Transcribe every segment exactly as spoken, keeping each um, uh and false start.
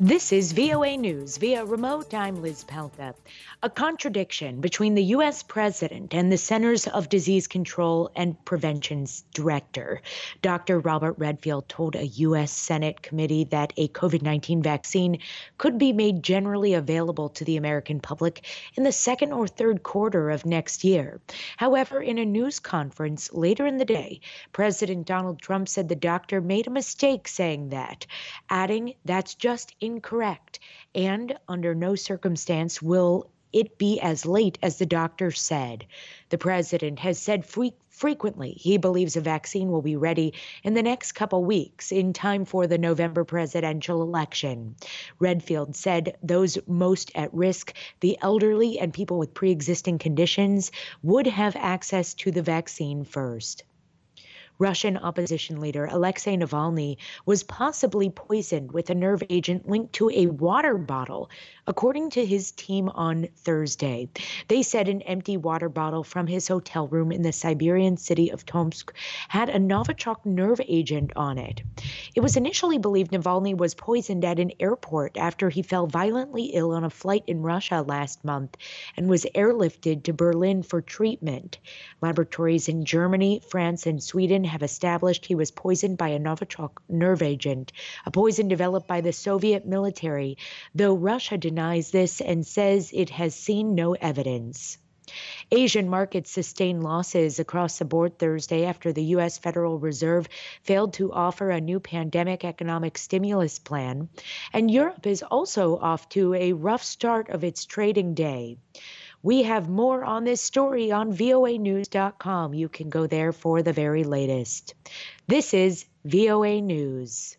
This is V O A News via remote. I'm Liz Pelka. A contradiction between the U S president and the Centers of Disease Control and Prevention's director. Doctor Robert Redfield told a U S Senate committee that a COVID nineteen vaccine could be made generally available to the American public in the second or third quarter of next year. However, in a news conference later in the day, President Donald Trump said the doctor made a mistake saying that, adding, "That's just incorrect, and under no circumstance will it be as late as the doctor said." The president has said fre- frequently he believes a vaccine will be ready in the next couple weeks in time for the November presidential election. Redfield said those most at risk, the elderly and people with pre-existing conditions, would have access to the vaccine first. Russian opposition leader Alexei Navalny was possibly poisoned with a nerve agent linked to a water bottle, according to his team on Thursday. They said an empty water bottle from his hotel room in the Siberian city of Tomsk had a Novichok nerve agent on it. It was initially believed Navalny was poisoned at an airport after he fell violently ill on a flight in Russia last month and was airlifted to Berlin for treatment. Laboratories in Germany, France, and Sweden have established he was poisoned by a Novichok nerve agent, a poison developed by the Soviet military, though Russia denies this and says it has seen no evidence. Asian markets sustained losses across the board Thursday after the U S Federal Reserve failed to offer a new pandemic economic stimulus plan, and Europe is also off to a rough start of its trading day. We have more on this story on V O A news dot com. You can go there for the very latest. This is V O A News.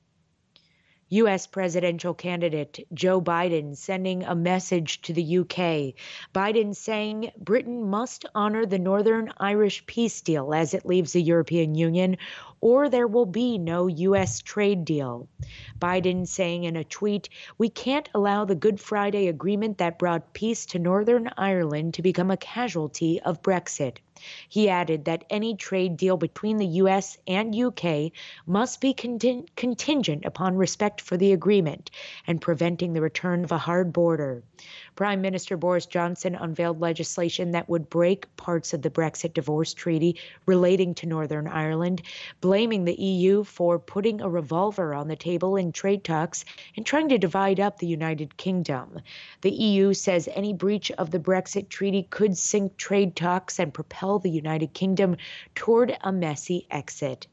U S presidential candidate Joe Biden sending a message to the U K. Biden saying Britain must honor the Northern Irish peace deal as it leaves the European Union, or there will be no U S trade deal. Biden saying in a tweet, "We can't allow the Good Friday Agreement that brought peace to Northern Ireland to become a casualty of Brexit." He added that any trade deal between the U S and U K must be contin- contingent upon respect for the agreement and preventing the return of a hard border. Prime Minister Boris Johnson unveiled legislation that would break parts of the Brexit divorce treaty relating to Northern Ireland, blaming the E U for putting a revolver on the table in trade talks and trying to divide up the United Kingdom. The E U says any breach of the Brexit treaty could sink trade talks and propel the United Kingdom toward a messy exit.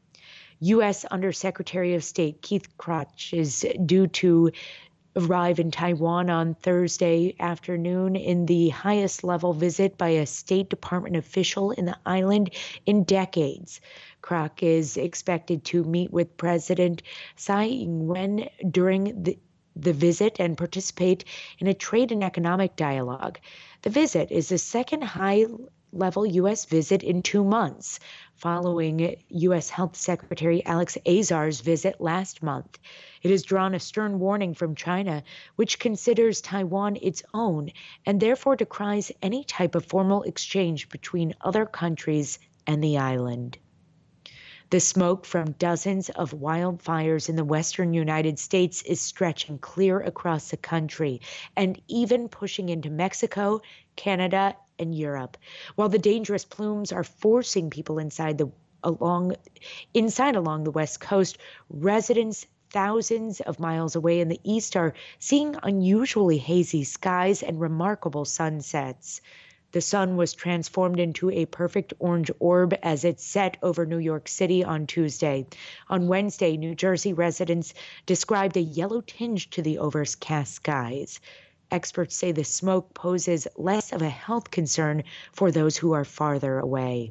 U S Undersecretary of State Keith Krach is due to arrive in Taiwan on Thursday afternoon in the highest level visit by a State Department official in the island in decades. Krach is expected to meet with President Tsai Ing-wen during the the visit and participate in a trade and economic dialogue. The visit is the second high-level U S visit in two months, following U S Health Secretary Alex Azar's visit last month. It has drawn a stern warning from China, which considers Taiwan its own and therefore decries any type of formal exchange between other countries and the island. The smoke from dozens of wildfires in the western United States is stretching clear across the country and even pushing into Mexico, Canada, and Europe. While the dangerous plumes are forcing people inside the along inside along the West Coast, residents thousands of miles away in the east are seeing unusually hazy skies and remarkable sunsets. The sun was transformed into a perfect orange orb as it set over New York City on Tuesday. On Wednesday, New Jersey residents described a yellow tinge to the overcast skies. Experts say the smoke poses less of a health concern for those who are farther away.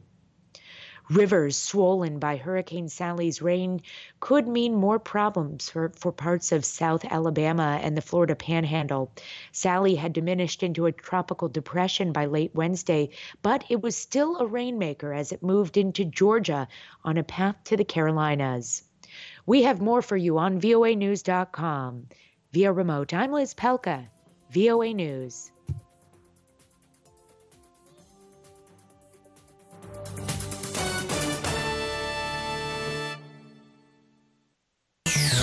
Rivers swollen by Hurricane Sally's rain could mean more problems for, for parts of South Alabama and the Florida Panhandle. Sally had diminished into a tropical depression by late Wednesday, but it was still a rainmaker as it moved into Georgia on a path to the Carolinas. We have more for you on V O A news dot com. Via remote, I'm Liz Pelka, V O A News.